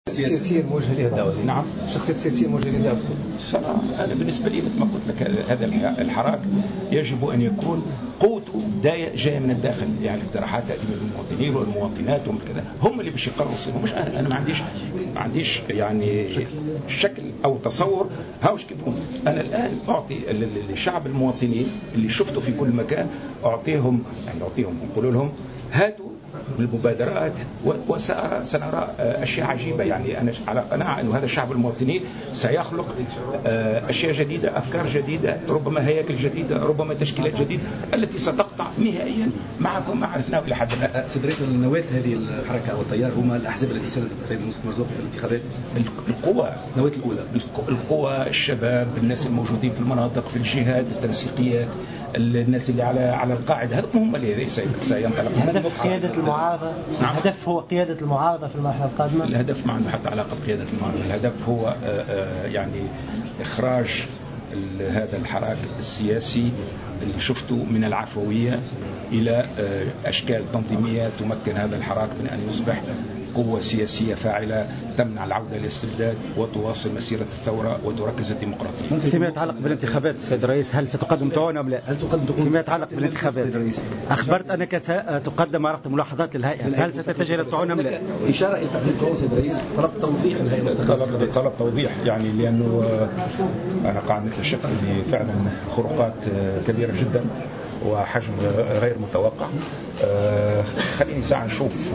سياسيا موجهه لها الدعوه. نعم، شخصية سياسية موجهه لها الدعوه. صراحة أنا بالنسبة لي مثل ما قلت لك هذا الحراك يجب أن يكون قوته جاية من الداخل، يعني الاقتراحات تأتي من المواطنين والمواطنات ومن كذا، هم اللي باش يقرروا يصيروا، مش أنا ما عنديش يعني شكل أو تصور هاوش كيفهم. أنا الآن أعطي للشعب المواطنين اللي شفته في كل مكان أعطيهم نقول لهم هاتوا بالمبادرات وسنرى أشياء عجيبة. يعني أنا على قناعة أن هذا الشعب المواطنين سيخلق أشياء جديدة، أفكار جديدة، ربما هياكل جديدة، ربما تشكيلات جديدة التي ستقطع نهائيا معكم ما عرفناه إلى حد ما. سيد رئيس، النواة هذه الحركة أو التيار هم الأحزاب التي ساندت السيد مرزوق في الانتخابات. القوى النواة الأولى، القوى، الشباب، الناس الموجودين في المناطق، في الجهات، التنسيقيات، الناس اللي على القاعدة، هم اللي سينطلق. هدف قيادة المعارضة. نعم. الهدف هو قيادة المعارضة في المرحلة القادمة. الهدف ما عنده حتى علاقة بقيادة المعارضة، الهدف هو يعني إخراج هذا الحراك السياسي اللي شفته من العفوية إلى أشكال تنظيمية تمكن هذا الحراك من أن يصبح قوة سياسية فاعلة تمنع العودة للاستبداد وتواصل مسيرة الثورة وتركز الديمقراطية. فيما يتعلق بالانتخابات السيد الرئيس، هل ستقدم دعوة أم لا؟ فيما يتعلق بالانتخابات أخبرت أنك ستقدم عرض ملاحظات للهيئة، هل ستتجه إلى الطعون أم لا؟ إشارة إلى تقديم الدعوة سيد الرئيس، طلب توضيح الهيئة. طلب توضيح يعني لأنه أنا قاعد نكتشف أن فعلا خروقات كبيرة جدا وحجم غير متوقع. خليني ساعة نشوف،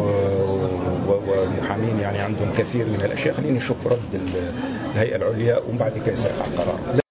ومحامين يعني عندهم كثير من الأشياء، خليني نشوف رد الهيئة العليا ومن بعد كده سيقع القرار.